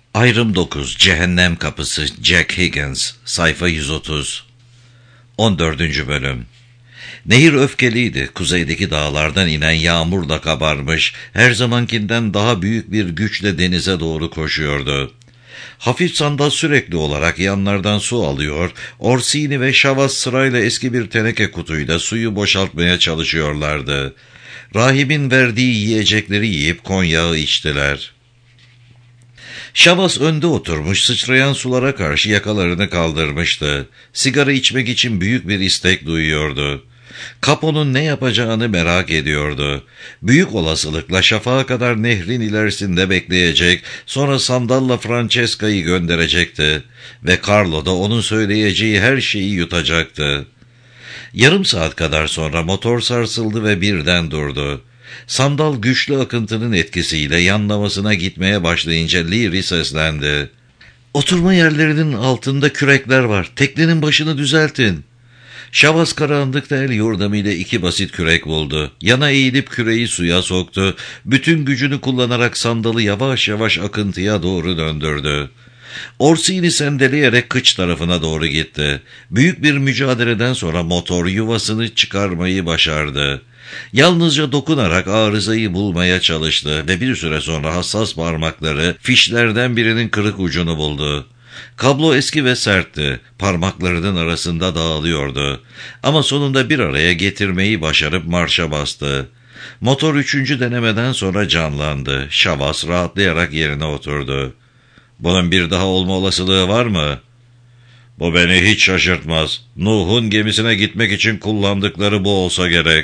Ayrım 9. Cehennem Kapısı. Jack Higgins. Sayfa 130. 14. Bölüm. Nehir öfkeliydi. Kuzeydeki dağlardan inen yağmurla kabarmış, her zamankinden daha büyük bir güçle denize doğru koşuyordu. Hafif sandal sürekli olarak yanlardan su alıyor, Orsini ve Şavas sırayla eski bir teneke kutuyla suyu boşaltmaya çalışıyorlardı. Rahibin verdiği yiyecekleri yiyip konyağı içtiler. Şavas önde oturmuş, sıçrayan sulara karşı yakalarını kaldırmıştı. Sigara içmek için büyük bir istek duyuyordu. Capo'nun ne yapacağını merak ediyordu. Büyük olasılıkla şafağa kadar nehrin ilerisinde bekleyecek, sonra sandalla Francesca'yı gönderecekti ve Carlo da onun söyleyeceği her şeyi yutacaktı. Yarım saat kadar sonra motor sarsıldı ve birden durdu. Sandal güçlü akıntının etkisiyle yanlamasına gitmeye başlayınca Leary seslendi. "Oturma yerlerinin altında kürekler var. Teknenin başını düzeltin." Şavas karanlıkta el yordamıyla 2 basit kürek buldu. Yana eğilip küreği suya soktu. Bütün gücünü kullanarak sandalı yavaş yavaş akıntıya doğru döndürdü. Orsini sendeleyerek kıç tarafına doğru gitti. Büyük bir mücadeleden sonra motor yuvasını çıkarmayı başardı. Yalnızca dokunarak arızayı bulmaya çalıştı ve bir süre sonra hassas parmakları fişlerden birinin kırık ucunu buldu. Kablo eski ve sertti, parmaklarının arasında dağılıyordu. Ama sonunda bir araya getirmeyi başarıp marşa bastı. Motor 3. denemeden sonra canlandı. Şavas rahatlayarak yerine oturdu. "Bunun bir daha olma olasılığı var mı?" "Bu beni hiç şaşırtmaz. Nuh'un gemisine gitmek için kullandıkları bu olsa gerek."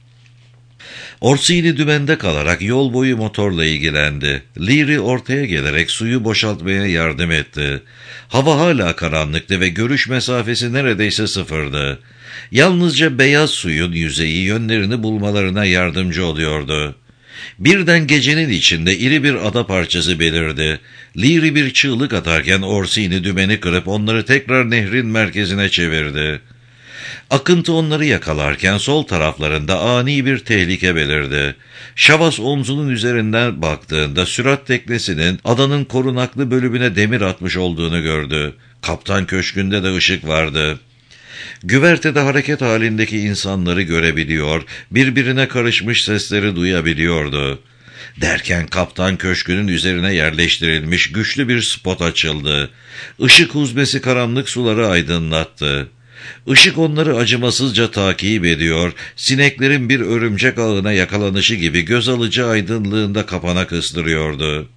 Orsini dümende kalarak yol boyu motorla ilgilendi. Leary ortaya gelerek suyu boşaltmaya yardım etti. Hava hala karanlıktı ve görüş mesafesi neredeyse sıfırdı. Yalnızca beyaz suyun yüzeyi yönlerini bulmalarına yardımcı oluyordu. Birden gecenin içinde iri bir ada parçası belirdi. Leary bir çığlık atarken Orsini dümeni kırıp onları tekrar nehrin merkezine çevirdi. Akıntı onları yakalarken sol taraflarında ani bir tehlike belirdi. Şavas omzunun üzerinden baktığında sürat teknesinin adanın korunaklı bölümüne demir atmış olduğunu gördü. Kaptan köşkünde de ışık vardı. Güvertede hareket halindeki insanları görebiliyor, birbirine karışmış sesleri duyabiliyordu. Derken kaptan köşkünün üzerine yerleştirilmiş güçlü bir spot açıldı. Işık huzmesi karanlık suları aydınlattı. Işık onları acımasızca takip ediyor, sineklerin bir örümcek ağına yakalanışı gibi göz alıcı aydınlığında kapana kıstırıyordu.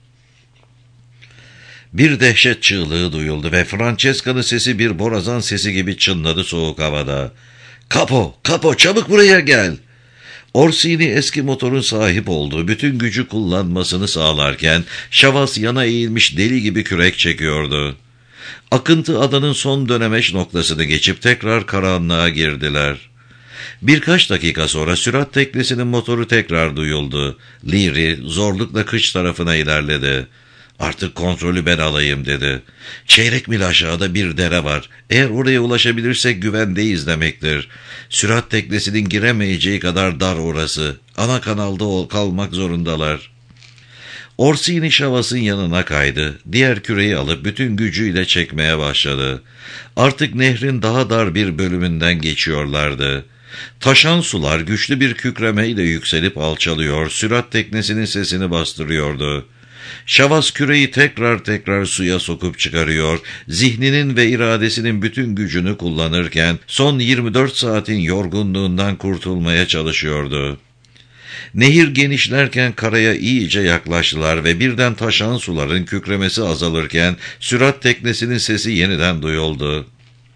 Bir dehşet çığlığı duyuldu ve Francesca'nın sesi bir borazan sesi gibi çınladı soğuk havada. "Capo, Capo, çabuk buraya gel!" Orsini eski motorun sahip olduğu bütün gücü kullanmasını sağlarken Şavas yana eğilmiş deli gibi kürek çekiyordu. Akıntı adanın son dönemeç noktasını geçip tekrar karanlığa girdiler. Birkaç dakika sonra sürat teknesinin motoru tekrar duyuldu. Leary zorlukla kıç tarafına ilerledi. "Artık kontrolü ben alayım," dedi. "Çeyrek mil aşağıda bir dere var. Eğer oraya ulaşabilirsek güvendeyiz demektir. Sürat teknesinin giremeyeceği kadar dar orası. Ana kanalda kalmak zorundalar." Orsini Şavas'ın yanına kaydı. Diğer küreyi alıp bütün gücüyle çekmeye başladı. Artık nehrin daha dar bir bölümünden geçiyorlardı. Taşan sular güçlü bir kükremeyle yükselip alçalıyor, sürat teknesinin sesini bastırıyordu. Şavas küreyi tekrar suya sokup çıkarıyor, zihninin ve iradesinin bütün gücünü kullanırken son 24 saatin yorgunluğundan kurtulmaya çalışıyordu. Nehir genişlerken karaya iyice yaklaştılar ve birden taşan suların kükremesi azalırken sürat teknesinin sesi yeniden duyuldu.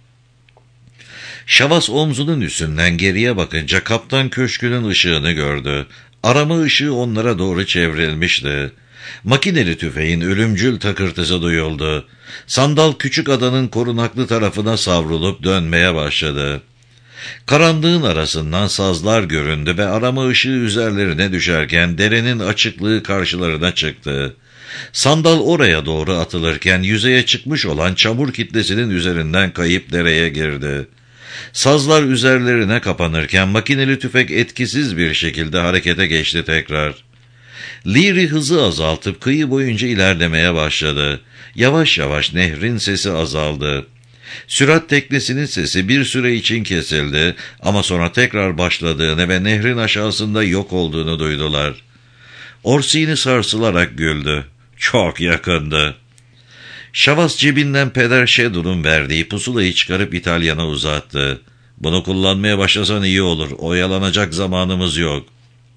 Şavas omzunun üstünden geriye bakınca kaptan köşkünün ışığını gördü. Arama ışığı onlara doğru çevrilmişti. Makineli tüfeğin ölümcül takırtısı duyuldu. Sandal küçük adanın korunaklı tarafına savrulup dönmeye başladı. Karanlığın arasından sazlar göründü ve arama ışığı üzerlerine düşerken derenin açıklığı karşılarına çıktı. Sandal oraya doğru atılırken yüzeye çıkmış olan çamur kitlesinin üzerinden kayıp dereye girdi. Sazlar üzerlerine kapanırken makineli tüfek etkisiz bir şekilde harekete geçti tekrar. Leary hızı azaltıp kıyı boyunca ilerlemeye başladı. Yavaş yavaş nehrin sesi azaldı. Sürat teknesinin sesi bir süre için kesildi ama sonra tekrar başladığını ve nehrin aşağısında yok olduğunu duydular. Orsini sarsılarak güldü. Çok yakındı. Şavas cebinden Peder Shadow'un verdiği pusulayı çıkarıp İtalyan'a uzattı. Bunu kullanmaya başlasan iyi olur. Oyalanacak zamanımız yok.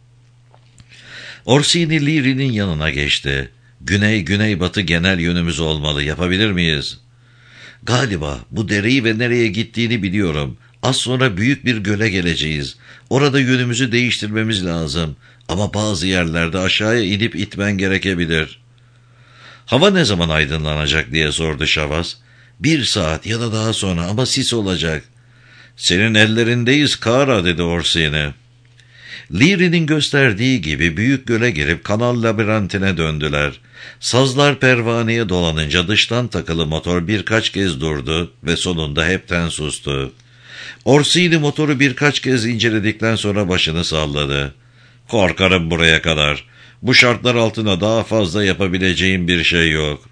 Orsini Leary'nin yanına geçti. Güney-güneybatı genel yönümüz olmalı. Yapabilir miyiz? Galiba bu dereyi ve nereye gittiğini biliyorum. Az sonra büyük bir göle geleceğiz. Orada yönümüzü değiştirmemiz lazım. Ama bazı yerlerde aşağıya inip itmen gerekebilir. Hava ne zaman aydınlanacak diye sordu Şavas. 1 saat ya da daha sonra ama sis olacak. Senin ellerindeyiz Kara dedi Orsini. Leary'nin gösterdiği gibi büyük göle girip kanal labirentine döndüler. Sazlar pervaneye dolanınca dıştan takılı motor birkaç kez durdu ve sonunda hepten sustu. Orsini motoru birkaç kez inceledikten sonra başını salladı. Korkarım buraya kadar. Bu şartlar altında daha fazla yapabileceğim bir şey yok.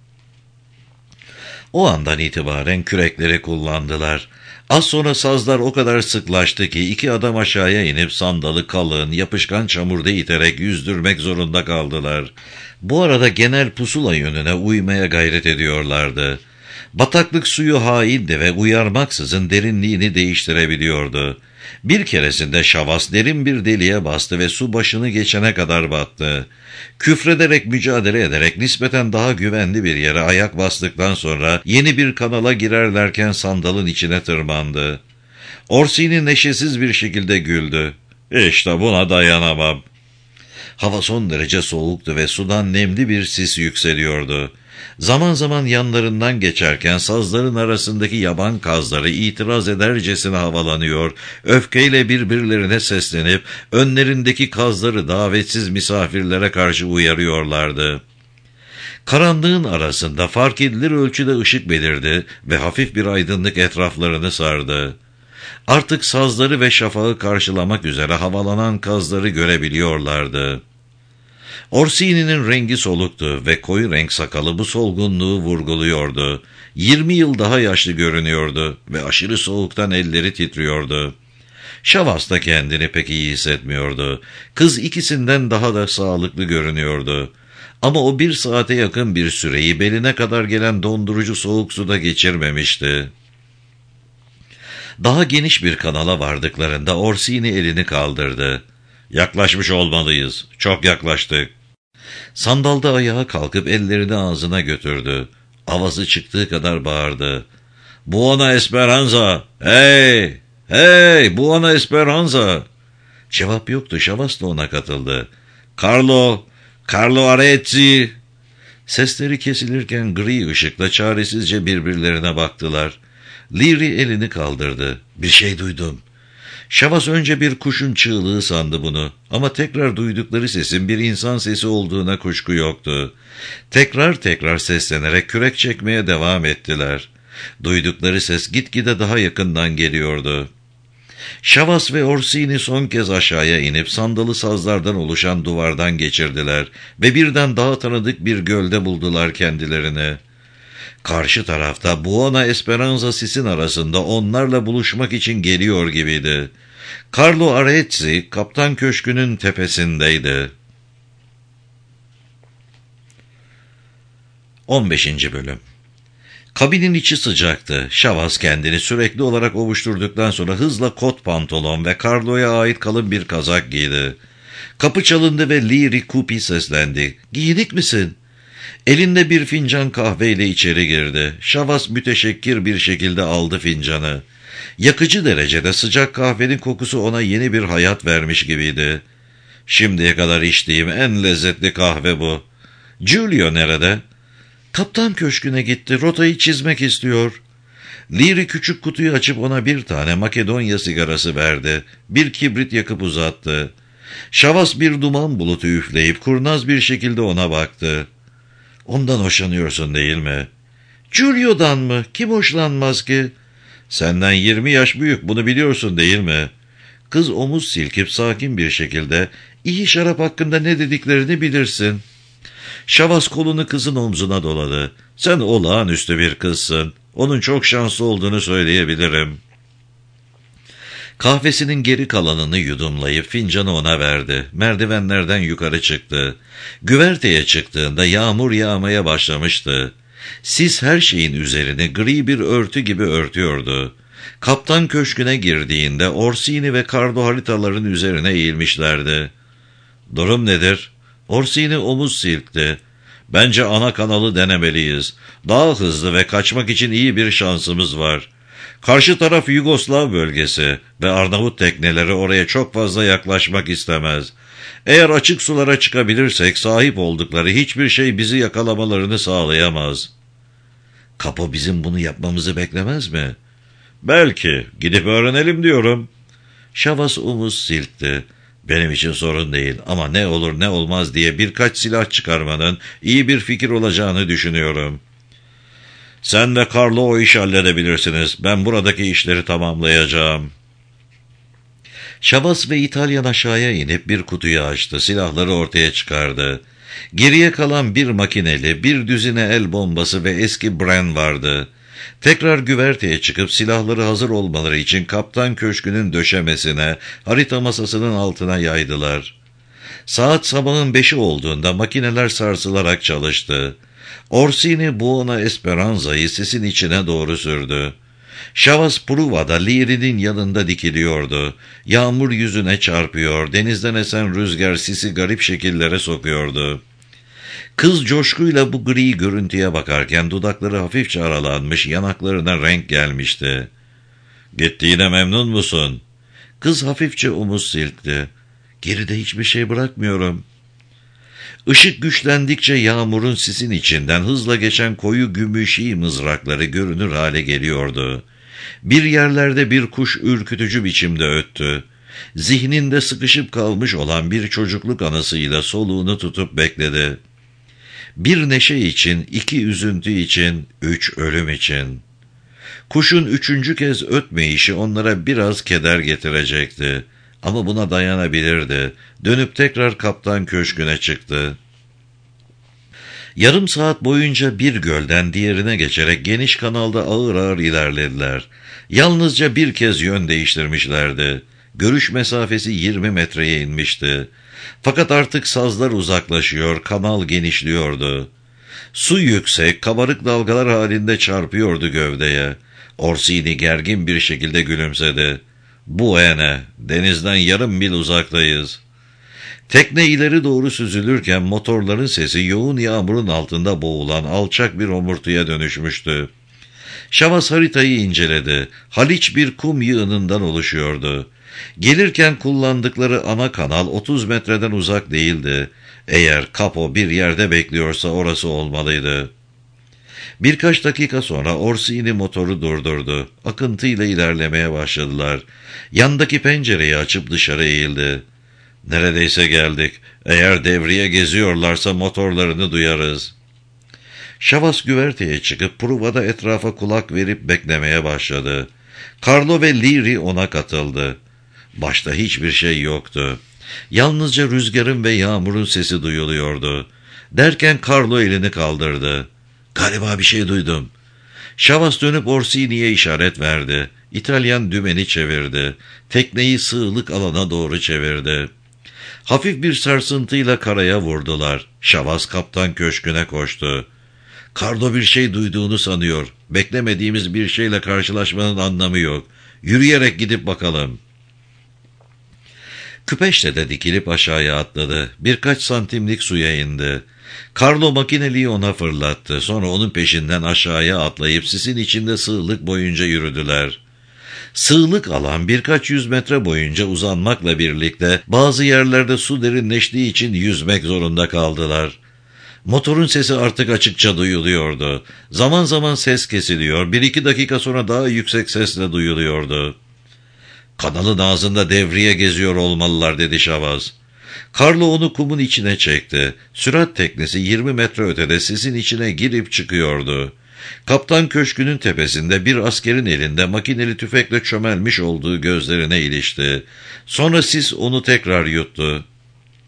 O andan itibaren kürekleri kullandılar. Az sonra sazlar o kadar sıklaştı ki 2 adam aşağıya inip sandalı kalın, yapışkan çamurda iterek yüzdürmek zorunda kaldılar. Bu arada genel pusula yönüne uymaya gayret ediyorlardı. Bataklık suyu haindi ve uyarmaksızın derinliğini değiştirebiliyordu. Bir keresinde Şavas derin bir deliğe bastı ve su başını geçene kadar battı. Küfrederek mücadele ederek nispeten daha güvenli bir yere ayak bastıktan sonra yeni bir kanala girerlerken sandalın içine tırmandı. Orsini neşesiz bir şekilde güldü. İşte buna dayanamam. Hava son derece soğuktu ve sudan nemli bir sis yükseliyordu. Zaman zaman yanlarından geçerken sazların arasındaki yaban kazları itiraz edercesine havalanıyor, öfkeyle birbirlerine seslenip önlerindeki kazları davetsiz misafirlere karşı uyarıyorlardı. Karanlığın arasında fark edilir ölçüde ışık belirdi ve hafif bir aydınlık etraflarını sardı. Artık sazları ve şafağı karşılamak üzere havalanan kazları görebiliyorlardı. Orsini'nin rengi soluktu ve koyu renk sakalı bu solgunluğu vurguluyordu. 20 yıl daha yaşlı görünüyordu ve aşırı soğuktan elleri titriyordu. Şavas da kendini pek iyi hissetmiyordu. Kız ikisinden daha da sağlıklı görünüyordu. Ama o 1 saate yakın bir süreyi beline kadar gelen dondurucu soğuk suda geçirmemişti. Daha geniş bir kanala vardıklarında Orsini elini kaldırdı. Yaklaşmış olmalıyız. Çok yaklaştık. Sandalda ayağa kalkıp ellerini ağzına götürdü. Avazı çıktığı kadar bağırdı. Buona Esperanza! Hey! Hey! Buona Esperanza! Cevap yoktu. Şavas da ona katıldı. Carlo Arezzi! Sesleri kesilirken gri ışıkla çaresizce birbirlerine baktılar. Leary elini kaldırdı. Bir şey duydum. Şavas önce bir kuşun çığlığı sandı bunu ama tekrar duydukları sesin bir insan sesi olduğuna kuşku yoktu. Tekrar seslenerek kürek çekmeye devam ettiler. Duydukları ses gitgide daha yakından geliyordu. Şavas ve Orsini son kez aşağıya inip sandalı sazlardan oluşan duvardan geçirdiler ve birden daha tanıdık bir gölde buldular kendilerini. Karşı tarafta Buona Esperanza sisin arasında onlarla buluşmak için geliyor gibiydi. Carlo Arezzi kaptan köşkünün tepesindeydi. 15. Bölüm. Kabinin içi sıcaktı. Şavas kendini sürekli olarak ovuşturduktan sonra hızla kot pantolon ve Carlo'ya ait kalın bir kazak giydi. Kapı çalındı ve Leary Kupi seslendi. "Giyinik misin?" Elinde bir fincan kahveyle içeri girdi. Şavas müteşekkir bir şekilde aldı fincanı. Yakıcı derecede sıcak kahvenin kokusu ona yeni bir hayat vermiş gibiydi. "Şimdiye kadar içtiğim en lezzetli kahve bu." "Giulio nerede?" "Kaptan köşküne gitti. Rotayı çizmek istiyor." Leary küçük kutuyu açıp ona bir tane Makedonya sigarası verdi. Bir kibrit yakıp uzattı. Şavas bir duman bulutu üfleyip kurnaz bir şekilde ona baktı. "Ondan hoşlanıyorsun değil mi?" "Giulio'dan mı? Kim hoşlanmaz ki?" "Senden 20 yaş büyük, bunu biliyorsun değil mi?" Kız omuz silkip sakin bir şekilde İyi şarap hakkında ne dediklerini bilirsin. Şavas kolunu kızın omzuna doladı. Sen olağanüstü bir kızsın. Onun çok şanslı olduğunu söyleyebilirim. Kahvesinin geri kalanını yudumlayıp fincanı ona verdi. Merdivenlerden yukarı çıktı. Güverteye çıktığında yağmur yağmaya başlamıştı. Sis her şeyin üzerini gri bir örtü gibi örtüyordu. Kaptan köşküne girdiğinde Orsini ve Carlo haritaların üzerine eğilmişlerdi. "Durum nedir?" Orsini omuz silkti. "Bence ana kanalı denemeliyiz. Daha hızlı ve kaçmak için iyi bir şansımız var. Karşı taraf Yugoslav bölgesi ve Arnavut tekneleri oraya çok fazla yaklaşmak istemez. Eğer açık sulara çıkabilirsek sahip oldukları hiçbir şey bizi yakalamalarını sağlayamaz." "Kapo bizim bunu yapmamızı beklemez mi?" "Belki. Gidip öğrenelim diyorum." Şavas omuz silkti. "Benim için sorun değil ama ne olur ne olmaz diye birkaç silah çıkarmanın iyi bir fikir olacağını düşünüyorum." "Sen ve Carlo o işi halledebilirsiniz. Ben buradaki işleri tamamlayacağım." Şavas ve İtalyan aşağıya inip bir kutuyu açtı. Silahları ortaya çıkardı. Geriye kalan bir makineli, bir düzine el bombası ve eski Bren vardı. Tekrar güverteye çıkıp silahları hazır olmaları için kaptan köşkünün döşemesine, harita masasının altına yaydılar. Saat sabahın 5'i olduğunda makineler sarsılarak çalıştı. Orsini Buona Esperanza'yı sisin içine doğru sürdü. Şavas Pruva'da Leary'nin yanında dikiliyordu. Yağmur yüzüne çarpıyor, denizden esen rüzgar sisi garip şekillere sokuyordu. Kız coşkuyla bu gri görüntüye bakarken dudakları hafifçe aralanmış, yanaklarına renk gelmişti. "Gittiğine memnun musun?" Kız hafifçe omuz silkti. "Geride hiçbir şey bırakmıyorum." Işık güçlendikçe yağmurun sisin içinden hızla geçen koyu gümüşi mızrakları görünür hale geliyordu. Bir yerlerde bir kuş ürkütücü biçimde öttü. Zihninde sıkışıp kalmış olan bir çocukluk anısıyla soluğunu tutup bekledi. Bir neşe için, 2 üzüntü için, 3 ölüm için. Kuşun 3. kez ötmeyişi onlara biraz keder getirecekti. Ama buna dayanabilirdi. Dönüp tekrar kaptan köşküne çıktı. Yarım saat boyunca bir gölden diğerine geçerek geniş kanalda ağır ağır ilerlediler. Yalnızca bir kez yön değiştirmişlerdi. Görüş mesafesi 20 metreye inmişti. Fakat artık sazlar uzaklaşıyor, kanal genişliyordu. Su yüksek, kabarık dalgalar halinde çarpıyordu gövdeye. Orsini gergin bir şekilde gülümsedi. "Buene, denizden yarım mil uzaktayız." Tekne ileri doğru süzülürken motorların sesi yoğun yağmurun altında boğulan alçak bir homurtuya dönüşmüştü. Şavas haritayı inceledi. Haliç bir kum yığınından oluşuyordu. Gelirken kullandıkları ana kanal 30 metreden uzak değildi. Eğer Capo bir yerde bekliyorsa orası olmalıydı. Birkaç dakika sonra Orsini motoru durdurdu. Akıntıyla ilerlemeye başladılar. Yandaki pencereyi açıp dışarı eğildi. "Neredeyse geldik. Eğer devriye geziyorlarsa motorlarını duyarız." Şavas güverteye çıkıp Pruva'da etrafa kulak verip beklemeye başladı. Carlo ve Leary ona katıldı. Başta hiçbir şey yoktu. Yalnızca rüzgarın ve yağmurun sesi duyuluyordu. Derken Carlo elini kaldırdı. "Galiba bir şey duydum." Şavas dönüp Orsini'ye işaret verdi. İtalyan dümeni çevirdi. Tekneyi sığlık alana doğru çevirdi. Hafif bir sarsıntıyla karaya vurdular. Şavas kaptan köşküne koştu. "Carlo bir şey duyduğunu sanıyor. Beklemediğimiz bir şeyle karşılaşmanın anlamı yok. Yürüyerek gidip bakalım." Küpeşte de dikilip aşağıya atladı. Birkaç santimlik suya indi. Carlo makineliği ona fırlattı. Sonra onun peşinden aşağıya atlayıp sisin içinde sığlık boyunca yürüdüler. Sığlık alan birkaç 100 metre boyunca uzanmakla birlikte bazı yerlerde su derinleştiği için yüzmek zorunda kaldılar. Motorun sesi artık açıkça duyuluyordu. Zaman zaman ses kesiliyor, 1-2 dakika sonra daha yüksek sesle duyuluyordu. "Kanalın ağzında devriye geziyor olmalılar," dedi Şavas. Carlo onu kumun içine çekti. Sürat teknesi 20 metre ötede sisin içine girip çıkıyordu. Kaptan köşkünün tepesinde bir askerin elinde makineli tüfekle çömelmiş olduğu gözlerine ilişti. Sonra sis onu tekrar yuttu.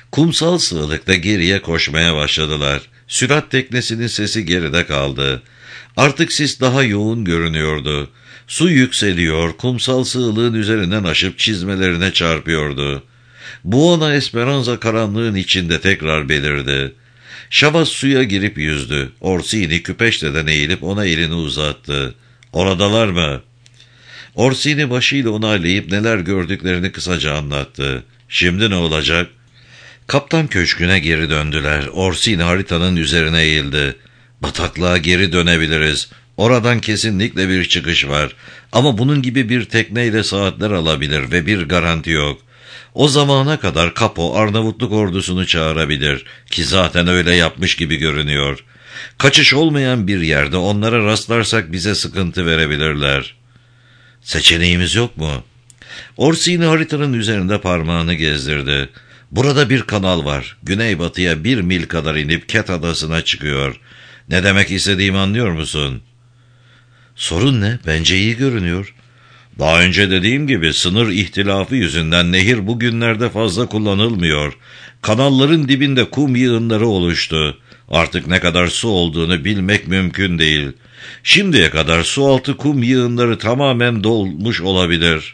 Kumsal sığlıkta geriye koşmaya başladılar. Sürat teknesinin sesi geride kaldı. Artık sis daha yoğun görünüyordu. Su yükseliyor, kumsal sığlığın üzerinden aşıp çizmelerine çarpıyordu. Buona Esperanza karanlığın içinde tekrar belirdi. Chavas suya girip yüzdü. Orsini küpeşteden eğilip ona elini uzattı. "Oradalar mı?" Orsini başıyla onaylayıp neler gördüklerini kısaca anlattı. "Şimdi ne olacak?" Kaptan köşküne geri döndüler. Orsini haritanın üzerine eğildi. "Bataklığa geri dönebiliriz. Oradan kesinlikle bir çıkış var. Ama bunun gibi bir tekneyle saatler alabilir ve bir garanti yok. O zamana kadar Kapo Arnavutluk ordusunu çağırabilir ki zaten öyle yapmış gibi görünüyor. Kaçış olmayan bir yerde onlara rastlarsak bize sıkıntı verebilirler." "Seçeneğimiz yok mu?" Orsini haritanın üzerinde parmağını gezdirdi. "Burada bir kanal var. Güneybatıya 1 mil kadar inip Ket adasına çıkıyor. Ne demek istediğimi anlıyor musun?" "Sorun ne? Bence iyi görünüyor." "Daha önce dediğim gibi sınır ihtilafı yüzünden nehir bugünlerde fazla kullanılmıyor. Kanalların dibinde kum yığınları oluştu. Artık ne kadar su olduğunu bilmek mümkün değil. Şimdiye kadar sualtı kum yığınları tamamen dolmuş olabilir."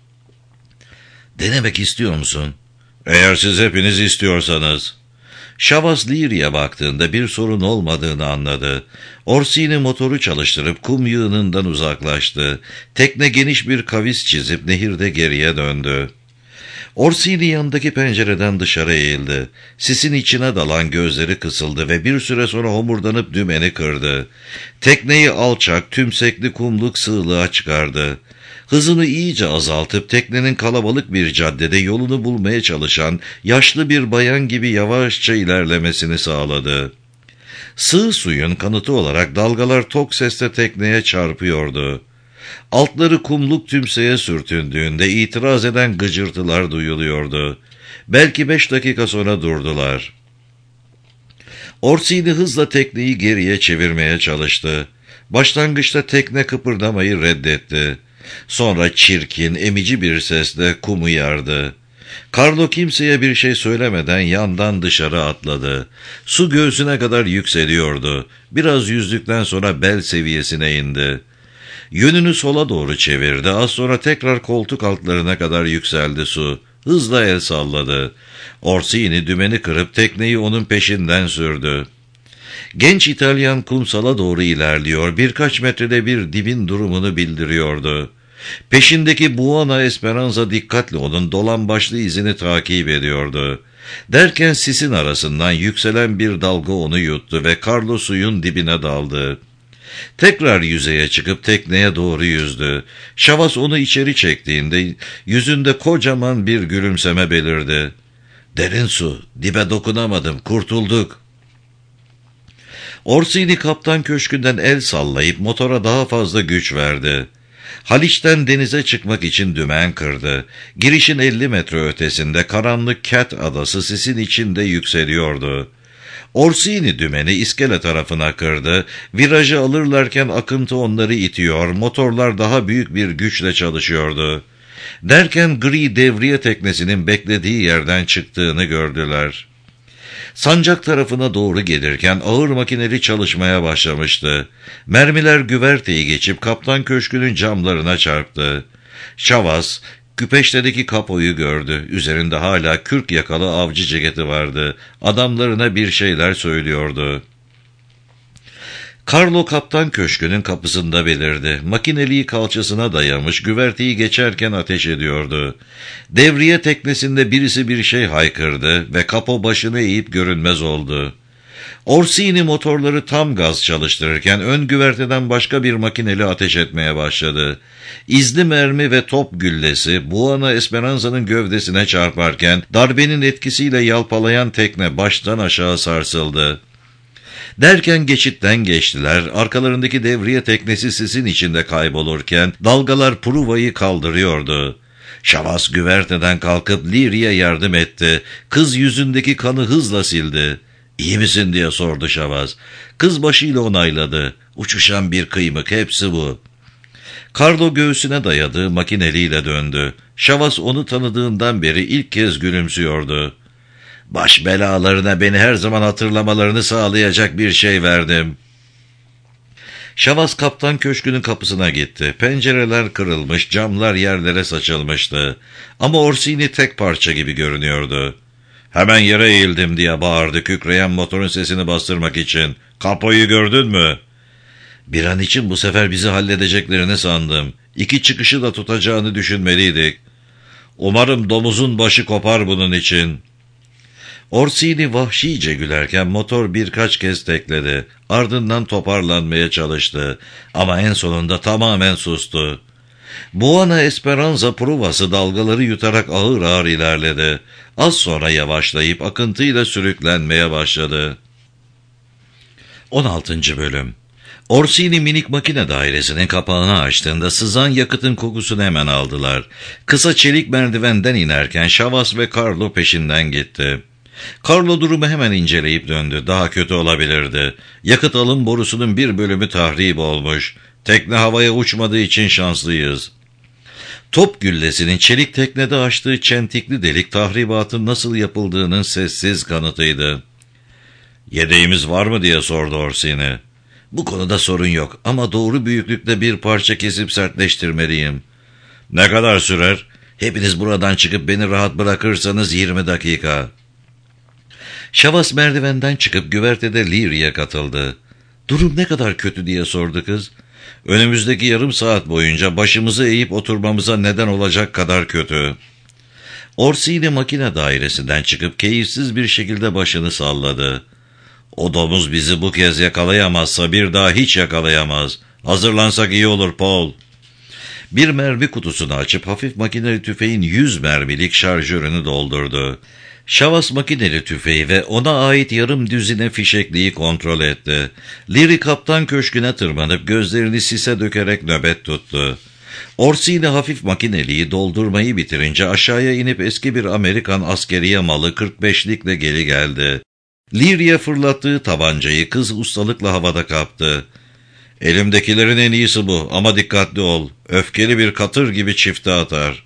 "Denemek istiyor musun?" "Eğer siz hepiniz istiyorsanız." Chavas Liri'ye baktığında bir sorun olmadığını anladı. Orsini motoru çalıştırıp kum yığınından uzaklaştı. Tekne geniş bir kavis çizip nehirde geriye döndü. Orsini yanındaki pencereden dışarı eğildi. Sisin içine dalan gözleri kısıldı ve bir süre sonra homurdanıp dümeni kırdı. Tekneyi alçak, tümsekli kumluk sığlığa çıkardı. Hızını iyice azaltıp teknenin kalabalık bir caddede yolunu bulmaya çalışan yaşlı bir bayan gibi yavaşça ilerlemesini sağladı. Sığ suyun kanıtı olarak dalgalar tok sesle tekneye çarpıyordu. Altları kumluk tümseye sürtündüğünde itiraz eden gıcırtılar duyuluyordu. Belki 5 dakika sonra durdular. Orsini hızla tekneyi geriye çevirmeye çalıştı. Başlangıçta tekne kıpırdamayı reddetti. Sonra çirkin, emici bir sesle kumu yardı. Carlo kimseye bir şey söylemeden yandan dışarı atladı. Su göğsüne kadar yükseliyordu. Biraz yüzdükten sonra bel seviyesine indi. Yönünü sola doğru çevirdi. Az sonra tekrar koltuk altlarına kadar yükseldi su. Hızla el salladı. Orsini dümeni kırıp tekneyi onun peşinden sürdü. Genç İtalyan kumsala doğru ilerliyor. Birkaç metrede bir dibin durumunu bildiriyordu. Peşindeki Buona Esperanza dikkatle onun dolambaçlı izini takip ediyordu. Derken sisin arasından yükselen bir dalga onu yuttu ve Carlo suyun dibine daldı. Tekrar yüzeye çıkıp tekneye doğru yüzdü. Chavas onu içeri çektiğinde yüzünde kocaman bir gülümseme belirdi. "Derin su, dibe dokunamadım, kurtulduk." Orsini kaptan köşkünden el sallayıp motora daha fazla güç verdi. Haliç'ten denize çıkmak için dümen kırdı. Girişin 50 metre ötesinde karanlık Ket adası sisin içinde yükseliyordu. Orsini dümeni iskele tarafına kırdı. Virajı alırlarken akıntı onları itiyor, motorlar daha büyük bir güçle çalışıyordu. Derken gri devriye teknesinin beklediği yerden çıktığını gördüler. Sancak tarafına doğru gelirken ağır makineli çalışmaya başlamıştı. Mermiler güverteyi geçip kaptan köşkünün camlarına çarptı. Chavas, küpeştedeki kapoyu gördü. Üzerinde hala kürk yakalı avcı ceketi vardı. Adamlarına bir şeyler söylüyordu. Carlo kaptan köşkünün kapısında belirdi. Makineliği kalçasına dayamış, güverteyi geçerken ateş ediyordu. Devriye teknesinde birisi bir şey haykırdı ve kapo başını eğip görünmez oldu. Orsini motorları tam gaz çalıştırırken ön güverteden başka bir makineli ateş etmeye başladı. İzli mermi ve top güllesi Buona Esperanza'nın gövdesine çarparken darbenin etkisiyle yalpalayan tekne baştan aşağı sarsıldı. Derken geçitten geçtiler, arkalarındaki devriye teknesi sisin içinde kaybolurken dalgalar Pruva'yı kaldırıyordu. Chavas güverteden kalkıp Liri'ye yardım etti. Kız yüzündeki kanı hızla sildi. "İyi misin?" diye sordu Chavas. Kız başıyla onayladı. "Uçuşan bir kıymık, hepsi bu." Carlo göğsüne dayadığı makineliyle döndü. Chavas onu tanıdığından beri ilk kez gülümsüyordu. Baş belalarına beni her zaman hatırlamalarını sağlayacak bir şey verdim. Şavas kaptan köşkünün kapısına gitti. Pencereler kırılmış, camlar yerlere saçılmıştı. Ama Orsini tek parça gibi görünüyordu. Hemen yere eğildim diye bağırdı kükreyen motorun sesini bastırmak için. Kapoyu gördün mü? Bir an için bu sefer bizi halledeceklerini sandım. 2 çıkışı da tutacağını düşünmeliydik. Umarım domuzun başı kopar bunun için. Orsini vahşice gülerken motor birkaç kez tekledi. Ardından toparlanmaya çalıştı. Ama en sonunda tamamen sustu. Buona Esperanza pruvası dalgaları yutarak ağır ağır ilerledi. Az sonra yavaşlayıp akıntıyla sürüklenmeye başladı. 16. Bölüm. Orsini minik makine dairesinin kapağını açtığında sızan yakıtın kokusunu hemen aldılar. Kısa çelik merdivenden inerken Şavas ve Carlo peşinden gitti. Carlo durumu hemen inceleyip döndü. Daha kötü olabilirdi. Yakıt alım borusunun bir bölümü tahrip olmuş. Tekne havaya uçmadığı için şanslıyız. Top güllesinin çelik teknede açtığı çentikli delik tahribatın nasıl yapıldığının sessiz kanıtıydı. "Yedeğimiz var mı?" diye sordu Orsini. "Bu konuda sorun yok ama doğru büyüklükte bir parça kesip sertleştirmeliyim." "Ne kadar sürer?" "Hepiniz buradan çıkıp beni rahat bırakırsanız 20 dakika. Şavas merdivenden çıkıp güvertede Leary'e katıldı. "Durum ne kadar kötü?" diye sordu kız. "Önümüzdeki yarım saat boyunca başımızı eğip oturmamıza neden olacak kadar kötü." Orsini makine dairesinden çıkıp keyifsiz bir şekilde başını salladı. "O domuz bizi bu kez yakalayamazsa bir daha hiç yakalayamaz. Hazırlansak iyi olur Paul." Bir mermi kutusunu açıp hafif makineli tüfeğin 100 mermilik şarjörünü doldurdu. Şavas makineli tüfeği ve ona ait yarım düzine fişekliği kontrol etti. Leary kaptan köşküne tırmanıp gözlerini sise dökerek nöbet tuttu. Orsini hafif makineliği doldurmayı bitirince aşağıya inip eski bir Amerikan askeriye malı 45'likle geri geldi. Leary'e fırlattığı tabancayı kız ustalıkla havada kaptı. "Elimdekilerin en iyisi bu ama dikkatli ol. Öfkeli bir katır gibi çifte atar."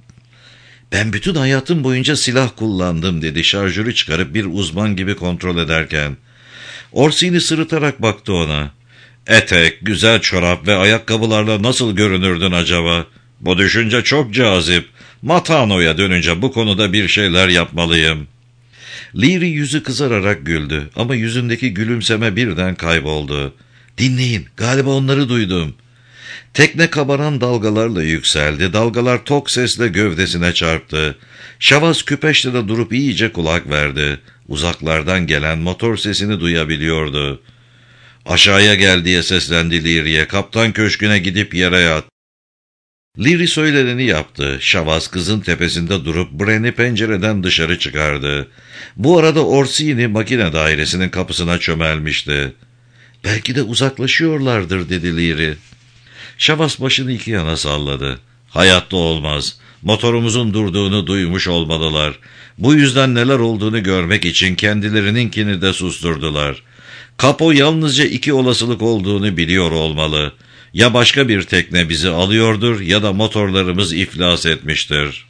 "Ben bütün hayatım boyunca silah kullandım," dedi şarjörü çıkarıp bir uzman gibi kontrol ederken. Orsini sırıtarak baktı ona. "Etek, güzel çorap ve ayakkabılarla nasıl görünürdün acaba? Bu düşünce çok cazip. Matano'ya dönünce bu konuda bir şeyler yapmalıyım." Leary yüzü kızararak güldü ama yüzündeki gülümseme birden kayboldu. "Dinleyin, galiba onları duydum." Tekne kabaran dalgalarla yükseldi. Dalgalar tok sesle gövdesine çarptı. Şavas küpeşte de durup iyice kulak verdi. Uzaklardan gelen motor sesini duyabiliyordu. "Aşağıya gel," diye seslendi Leary'e. "Kaptan köşküne gidip yere yat." Leary söyleneni yaptı. Şavas kızın tepesinde durup Bren'i pencereden dışarı çıkardı. Bu arada Orsini makine dairesinin kapısına çömelmişti. "Belki de uzaklaşıyorlardır," dedi Leary. Şavas başını iki yana salladı. "Hayatta olmaz. Motorumuzun durduğunu duymuş olmalılar. Bu yüzden neler olduğunu görmek için kendilerininkini de susturdular. Kapo yalnızca 2 olasılık olduğunu biliyor olmalı. Ya başka bir tekne bizi alıyordur ya da motorlarımız iflas etmiştir."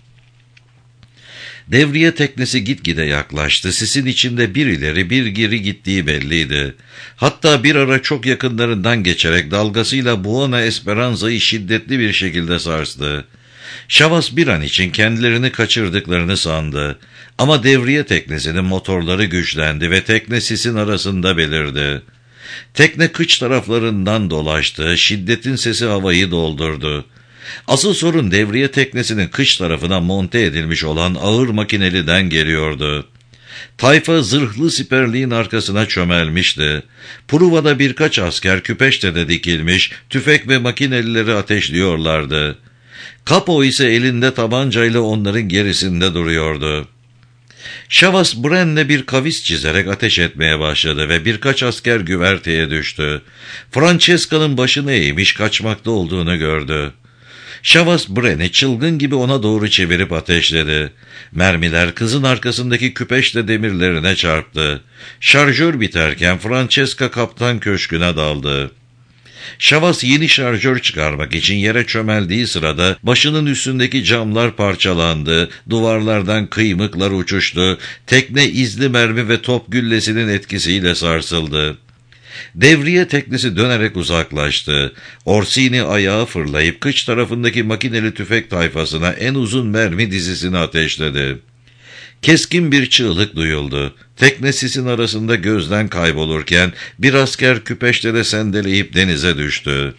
Devriye teknesi gitgide yaklaştı. Sisin içinde bir ileri bir geri gittiği belliydi. Hatta bir ara çok yakınlarından geçerek dalgasıyla Buona Esperanza'yı şiddetli bir şekilde sarstı. Şavas bir an için kendilerini kaçırdıklarını sandı. Ama devriye teknesinin motorları güçlendi ve tekne sisin arasında belirdi. Tekne kıç taraflarından dolaştı, şiddetin sesi havayı doldurdu. Asıl sorun devriye teknesinin kıç tarafına monte edilmiş olan ağır makineliden geliyordu. Tayfa zırhlı siperliğin arkasına çömelmişti. Pruva'da birkaç asker küpeştede dikilmiş, tüfek ve makinelileri ateşliyorlardı. Kapo ise elinde tabancayla onların gerisinde duruyordu. Şavas Bren'le bir kavis çizerek ateş etmeye başladı ve birkaç asker güverteye düştü. Francesca'nın başını eğmiş kaçmakta olduğunu gördü. Şavas Bren'i çılgın gibi ona doğru çevirip ateşledi. Mermiler kızın arkasındaki küpeşle demirlerine çarptı. Şarjör biterken Francesca kaptan köşküne daldı. Şavas yeni şarjör çıkarmak için yere çömeldiği sırada başının üstündeki camlar parçalandı, duvarlardan kıymıklar uçuştu, tekne izli mermi ve top güllesinin etkisiyle sarsıldı. Devriye teknesi dönerek uzaklaştı. Orsini ayağa fırlayıp kıç tarafındaki makineli tüfek tayfasına en uzun mermi dizisini ateşledi. Keskin bir çığlık duyuldu. Tekne sisin arasında gözden kaybolurken bir asker küpeşte sendeleyip denize düştü.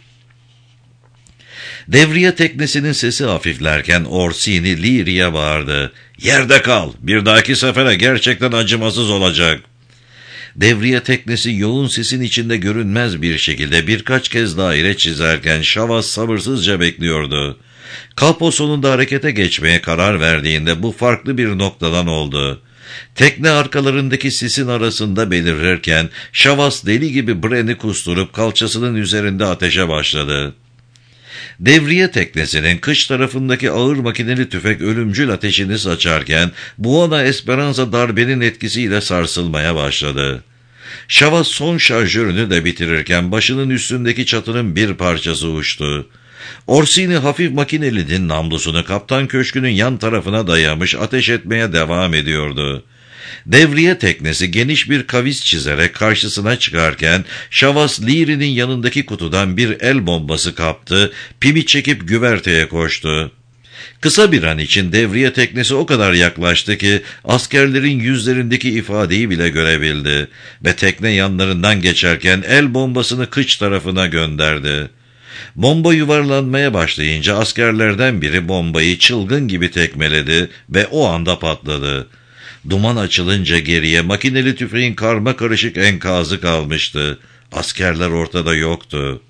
Devriye teknesinin sesi hafiflerken Orsini Leary'e bağırdı. "Yerde kal, bir dahaki sefere gerçekten acımasız olacak." Devriye teknesi yoğun sisin içinde görünmez bir şekilde birkaç kez daire çizerken Şavas sabırsızca bekliyordu. Kapo sonunda harekete geçmeye karar verdiğinde bu farklı bir noktadan oldu. Tekne arkalarındaki sisin arasında belirirken Şavas deli gibi Bren'i kusturup kalçasının üzerinde ateşe başladı. Devriye teknesinin kış tarafındaki ağır makineli tüfek ölümcül ateşini saçarken Buona Esperanza darbenin etkisiyle sarsılmaya başladı. Şavas son şarjörünü de bitirirken başının üstündeki çatının bir parçası uçtu. Orsini hafif makinelinin namlusunu kaptan köşkünün yan tarafına dayamış ateş etmeye devam ediyordu. Devriye teknesi geniş bir kavis çizerek karşısına çıkarken Şavas Leary'nin yanındaki kutudan bir el bombası kaptı, pimi çekip güverteye koştu. Kısa bir an için devriye teknesi o kadar yaklaştı ki askerlerin yüzlerindeki ifadeyi bile görebildi ve tekne yanlarından geçerken el bombasını kıç tarafına gönderdi. Bomba yuvarlanmaya başlayınca askerlerden biri bombayı çılgın gibi tekmeledi ve o anda patladı. Duman açılınca geriye makineli tüfeğin karma karışık enkazı kalmıştı. Askerler ortada yoktu.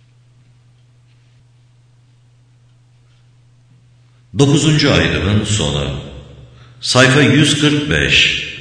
9. ayrımın sonu. Sayfa 145.